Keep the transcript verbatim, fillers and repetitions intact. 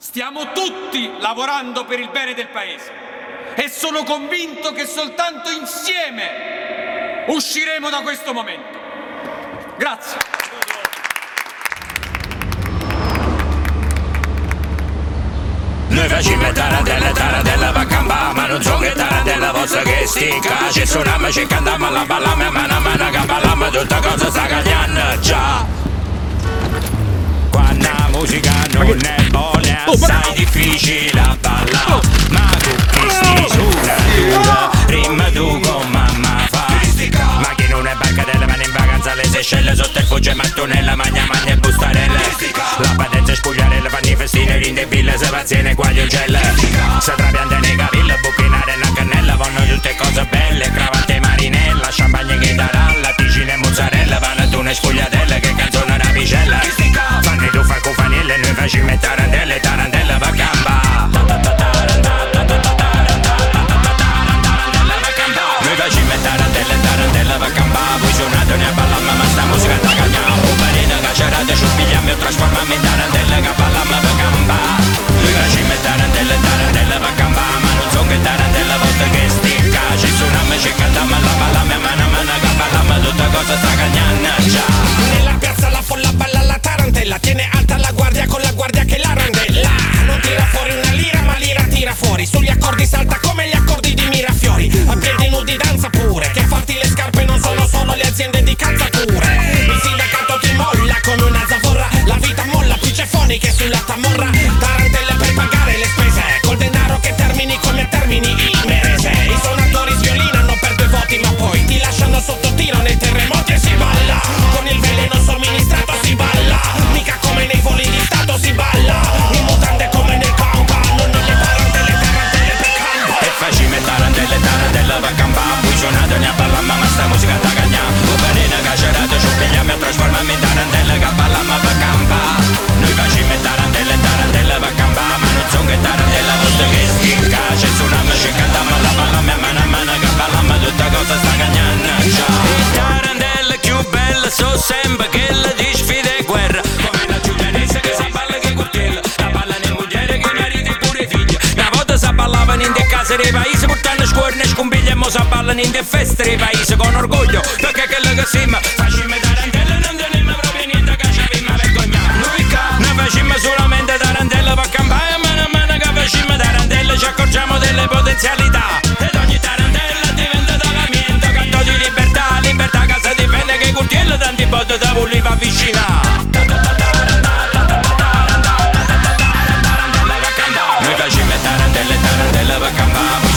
Stiamo tutti lavorando per il bene del Paese e sono convinto che soltanto insieme usciremo da questo momento. Grazie. Noi facciamo tarantella, tarantella va a campare, ma non so che tarantella vostra che sticca. Ci suoniamo, ci cantiamo, la balliamo, mano a mano che balliamo, tutta cosa sta cagliando già. Quando la musica non è buona, assai difficile a ballare. Ma tu che sti suonatura, rimma tu con mamma fa. Ma chi non è barcatella, ma in vacanza alle Seychelles, sotto il foggia e mattonella, magna magna e bustarella. La patenza e spugliarella, fanno i festini, rindeville, se paziene guaglioncelle. Se trapianta nei capelli, buchinare una cannella, vanno tutte cose belle, cravatte marinella, champagne e chitaralla, ticine e mozzarella, panettone e spugliatelle, che canzone una picella. Fanno i tuffa con fanille, noi facciamo tarantelle, tarantelle va a gamba. Noi facciamo tarantelle, tarantelle va a gamba. Voi suonate ne ballamma, ma sta musica da cagliamo. Barina cacerate, ci pigliamo e trasformiamo in tarantelle che ballamma va a gamba. Noi facciamo tarantelle, tarantelle va a gamba, ma non so che tarantella vostra che sticca. Ci suoniamo e ci cantiamo, la ballamma e mano a mano che ballamma, tutta cosa sta cagliando già. Nella piazza la folla balla la tarantella, tiene alta la guardia con la guardia che la randella. Non tira fuori una lira, ma l'ira tira fuori. Sugli accordi salta come gli accordi di Mirafiori. A piedi nudi danza pure, che farti le scarpe non sono solo le aziende di calzature. Il sindacato ti molla con una zavorra, la vita molla, più cefoniche sulla tamorra. Tarantelle per pagare le spese, col denaro che termini come termini il merese. I suonatori sviolinano per due voti, ma poi ti lasciano sotto tiro nei terremoti e si balla. Con il veleno somministrato si balla, mica come nei voli di stato si balla. In mutande come nel campa, non nelle tarantelle, tarantelle per campa. E facciamo tarantelle, tarantelle va a campa. Voi suonate ne a ballamma, ma sta musica da cagliamo. Uberina cacerate, ci pigliamo e trasformiamo in tarantelle che ballamma va a campa. Noi facciamo tarantelle, tarantelle va a campa, ma non so che tarantella vostra che sticca. Ci suoniamo, ci cantiamo, la ballamma e mano a mano che ballamma, tutta cosa sta cagliando già. Le tarantelle più belle so sempre che le di sfide e guerra, come la giulianese che sa balla che coltella, la ballano in mogliere che mariti pure figli. Una volta si ballavano in de case dei paesi, portando scuorne e scombiglie, e mo si ballano in de feste dei paesi con orgoglio, perché quello che siamo facciamo tarantelle, non teniamo proprio niente che ci abbiamo vergognato. Noi ca, noi facciamo solamente tarantelle per campare, e mano a mano che facciamo tarantelle ci accorgiamo delle potenzialità, ed ogni tarantella diventa talamento, canto di libertà, libertà che si difende, che coltiello tanti botte da vulli va vicina. Noi facciamo tarantelle, tarantelle per campare.